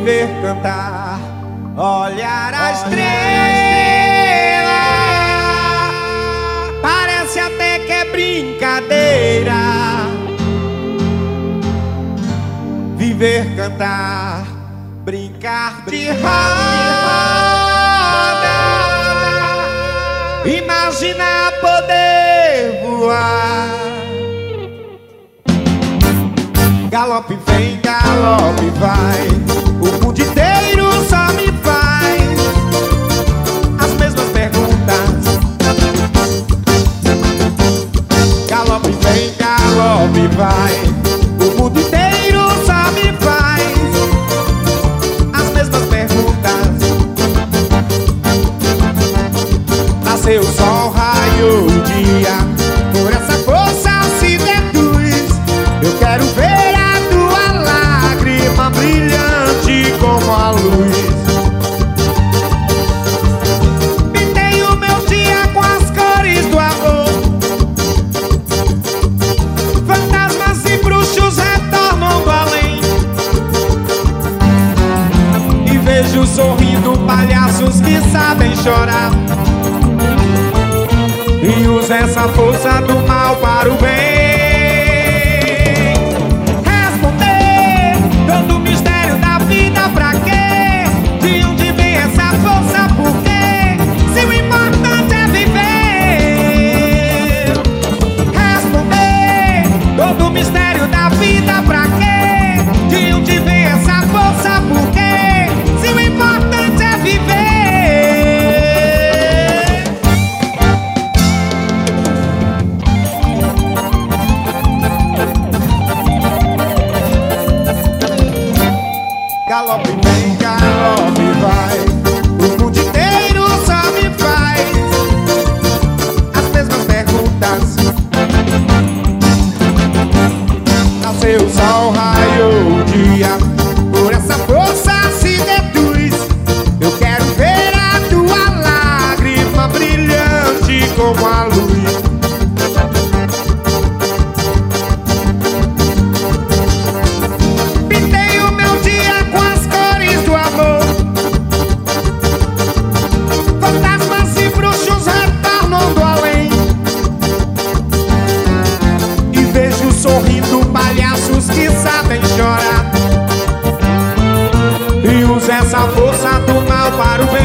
viver, cantar, olhar a estrela. Parece até que é brincadeira. Viver, cantar, brincar de roda, imaginar poder voar. Galope vem, galope vai, o mundo inteiro só me faz as mesmas perguntas. Galope vem, galope vai, o mundo inteiro só me faz as mesmas perguntas. Nasceu o sol, raiou o dia, por essa força se deduz. Eu quero ver brilhante como a luz. Pintei o meu dia com as cores do amor. Fantasmas e bruxos retornam do além. E vejo sorrindo palhaços que sabem chorar. E usa essa força do mal para o bem. Pra quê? De onde vem essa força? Por quê? Se o importante é viver. Responder todo o mistério da vida. Pra quê? De onde vem essa força? Por quê? Se o importante é viver. Galope vem, galope vai, o mundo inteiro só me faz as mesmas perguntas. Nasceu o sol, raiou o dia, por essa força se deduz. Eu quero ver a tua lágrima brilhante como a luz. Sorrindo palhaços que sabem chorar. E usa essa força do mal para o bem.